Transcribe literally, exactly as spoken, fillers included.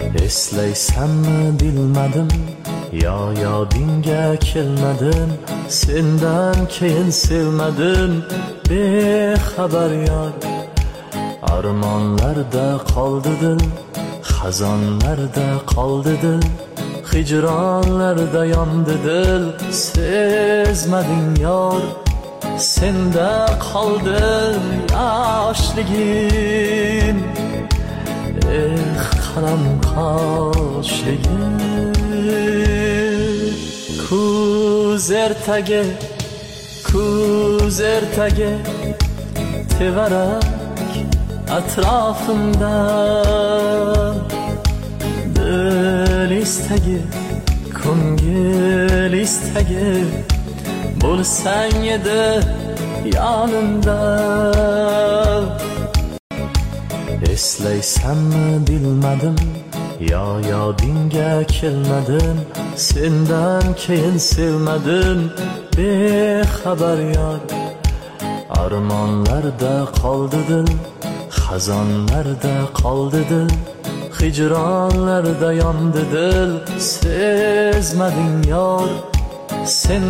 Eslaysanmi bilmadim, yo yodingga kelmadim. Sendan keyin sevmadim, bexabar yor. Armonlarda qoldi dil, xazonlarda qoldi dil, hijronlarda yondi dil. Sezmading yor, senda qoldi yoshligim. Eh qalam qoshligim. Kuz ertage, kuz ertage, tevarak atrofimda. Dil istagi, ko'ngil istagi, bo'lsang edi yonimda. Eslaysanmi bilmadim, yo yodingga kelmadim. Sendan keyin sevmadim, bexabar yor. Armonlarda qoldi dil, xazonlarda qoldi dil, hijronlarda yondi dil. Sezmading yor, sen